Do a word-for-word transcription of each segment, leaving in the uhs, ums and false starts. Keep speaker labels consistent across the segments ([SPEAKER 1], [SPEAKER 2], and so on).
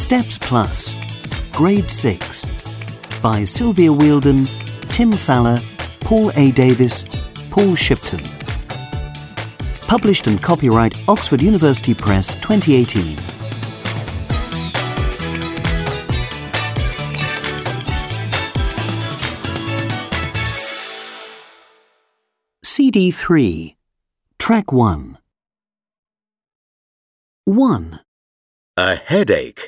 [SPEAKER 1] Steps Plus, Grade six, by Sylvia Wheeldon, Tim Faller, Paul A. Davis, Paul Shipton. Published and copyright Oxford University Press twenty eighteen. C D three, Track one. one.
[SPEAKER 2] A headache.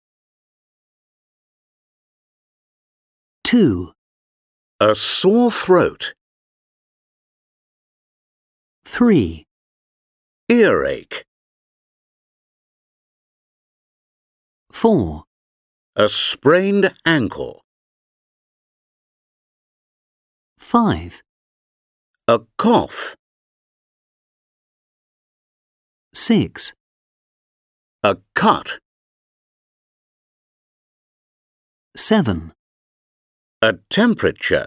[SPEAKER 1] two.
[SPEAKER 2] A sore throat.
[SPEAKER 1] three.
[SPEAKER 2] Earache.
[SPEAKER 1] four.
[SPEAKER 2] A sprained ankle.
[SPEAKER 1] five.
[SPEAKER 2] A cough.
[SPEAKER 1] six.
[SPEAKER 2] A cut.
[SPEAKER 1] seven.
[SPEAKER 2] A temperature.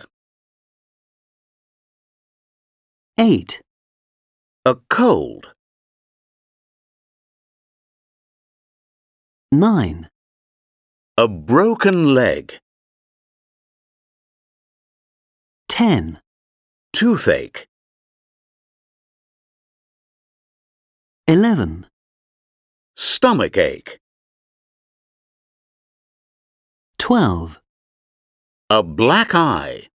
[SPEAKER 1] eight.
[SPEAKER 2] A cold.
[SPEAKER 1] nine.
[SPEAKER 2] A broken leg.
[SPEAKER 1] ten.
[SPEAKER 2] Toothache.
[SPEAKER 1] eleven.
[SPEAKER 2] Stomachache.
[SPEAKER 1] twelve.
[SPEAKER 2] A black eye.